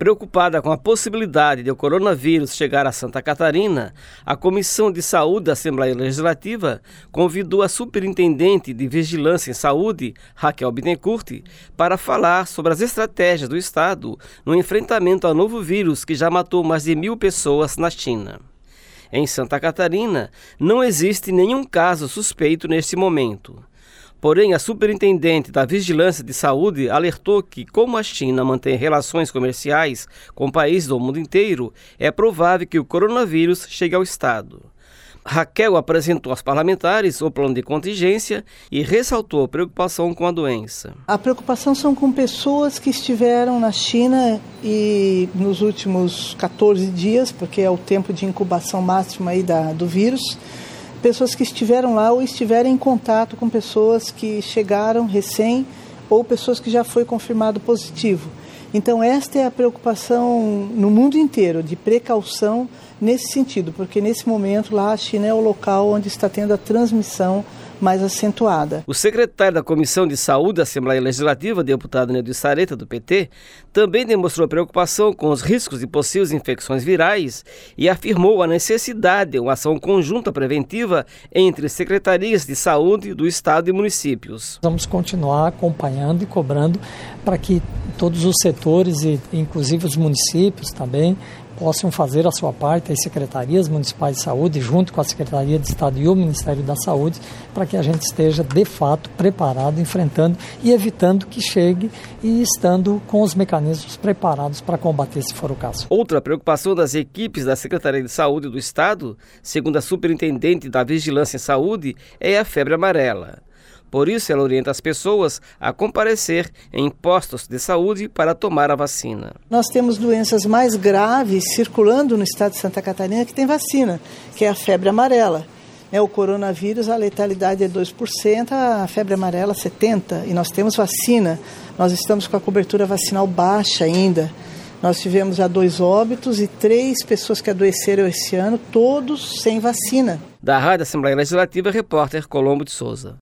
Preocupada com a possibilidade de o coronavírus chegar a Santa Catarina, a Comissão de Saúde da Assembleia Legislativa convidou a Superintendente de Vigilância em Saúde, Raquel Bittencourt, para falar sobre as estratégias do Estado no enfrentamento ao novo vírus que já matou mais de 1.000 pessoas na China. Em Santa Catarina, não existe nenhum caso suspeito neste momento. Porém, a superintendente da Vigilância de Saúde alertou que, como a China mantém relações comerciais com países do mundo inteiro, é provável que o coronavírus chegue ao estado. Raquel apresentou aos parlamentares o plano de contingência e ressaltou a preocupação com a doença. A preocupação são com pessoas que estiveram na China e nos últimos 14 dias, porque é o tempo de incubação máxima aí do vírus, pessoas que estiveram lá ou estiverem em contato com pessoas que chegaram recém ou pessoas que já foi confirmado positivo. Então esta é a preocupação no mundo inteiro, de precaução nesse sentido, porque nesse momento lá a China é o local onde está tendo a transmissão mais acentuada. O secretário da Comissão de Saúde da Assembleia Legislativa, deputado Nedo Sareta, do PT, também demonstrou preocupação com os riscos de possíveis infecções virais e afirmou a necessidade de uma ação conjunta preventiva entre secretarias de saúde do Estado e municípios. Vamos continuar acompanhando e cobrando para que todos os setores, e inclusive os municípios também, possam fazer a sua parte, as secretarias municipais de saúde, junto com a Secretaria de Estado e o Ministério da Saúde, para que a gente esteja, de fato, preparado, enfrentando e evitando que chegue e estando com os mecanismos preparados para combater, se for o caso. Outra preocupação das equipes da Secretaria de Saúde do Estado, segundo a superintendente da Vigilância em Saúde, é a febre amarela. Por isso, ela orienta as pessoas a comparecer em postos de saúde para tomar a vacina. Nós temos doenças mais graves circulando no estado de Santa Catarina que tem vacina, que é a febre amarela. O coronavírus, a letalidade é 2%, a febre amarela 70%, e nós temos vacina. Nós estamos com a cobertura vacinal baixa ainda. Nós tivemos já 2 óbitos e 3 pessoas que adoeceram esse ano, todos sem vacina. Da Rádio Assembleia Legislativa, repórter Colombo de Souza.